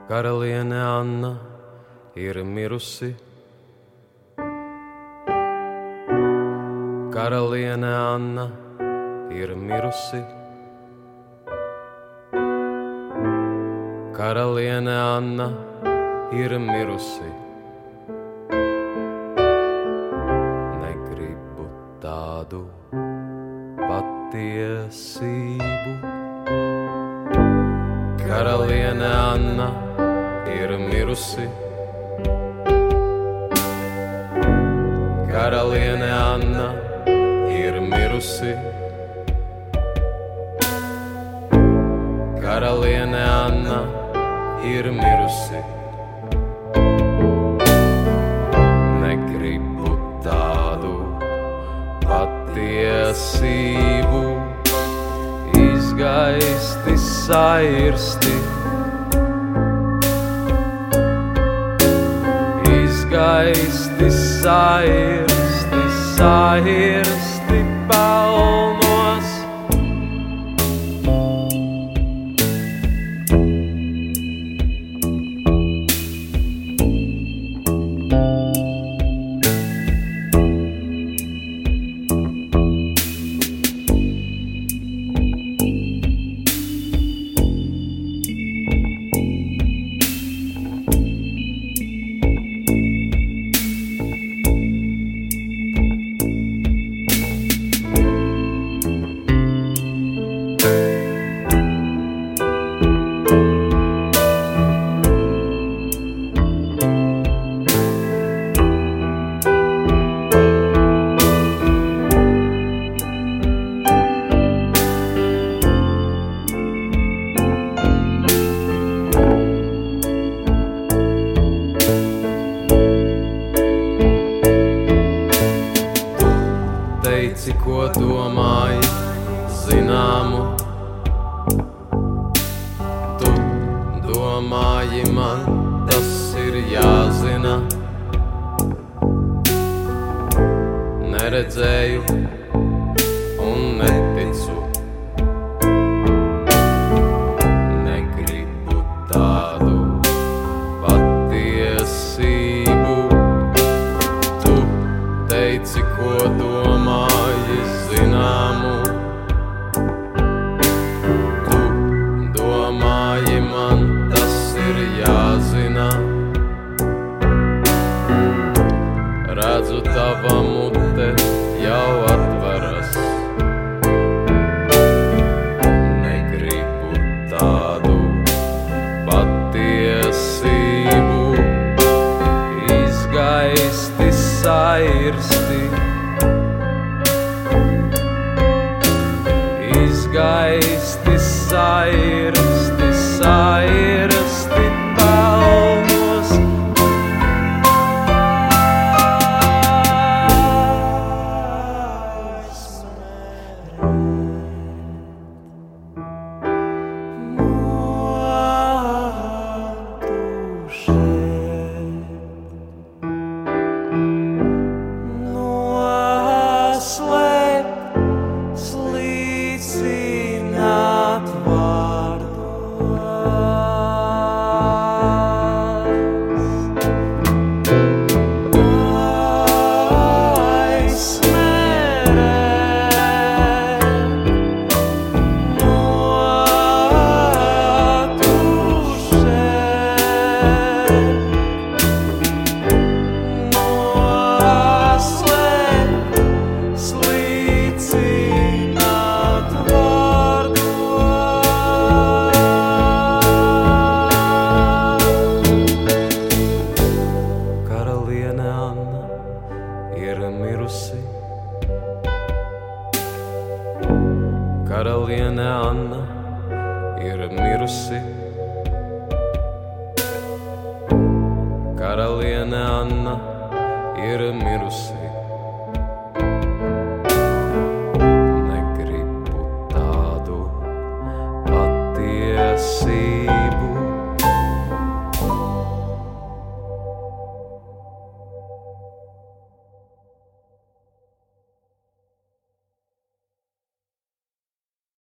Karaliene Anna ir mirusi. Karaliene Anna ir mirusi. Karaliene Anna ir mirusi. Negribu tādu patiesību. Karaliene Anna ir mirusi. Karaliene Anna ir mirusi. Karaliene Anna ir mirusi. Negribu tādu patiesību. Izgaisti sairsti. Izgaisti sairsti, sairsti pelnos. Teici, ko domāji, zināmu. Tu domāji, man tas ir jāzina. Neredzēju un neticu. Negribu tādu patiesību. Tu teici, ko domāji, zināmu. Tu domāji, man tas ir jāzina. Redzu, tava mute jau atveras. Negribu tādu patiesību. Izgaisti sairsti. Izgaisti sairsti, sairsti pelnos. Karaliene Anna ir mirusi. Karaliene Anna ir mirusi. Karaliene Anna ir mirusi.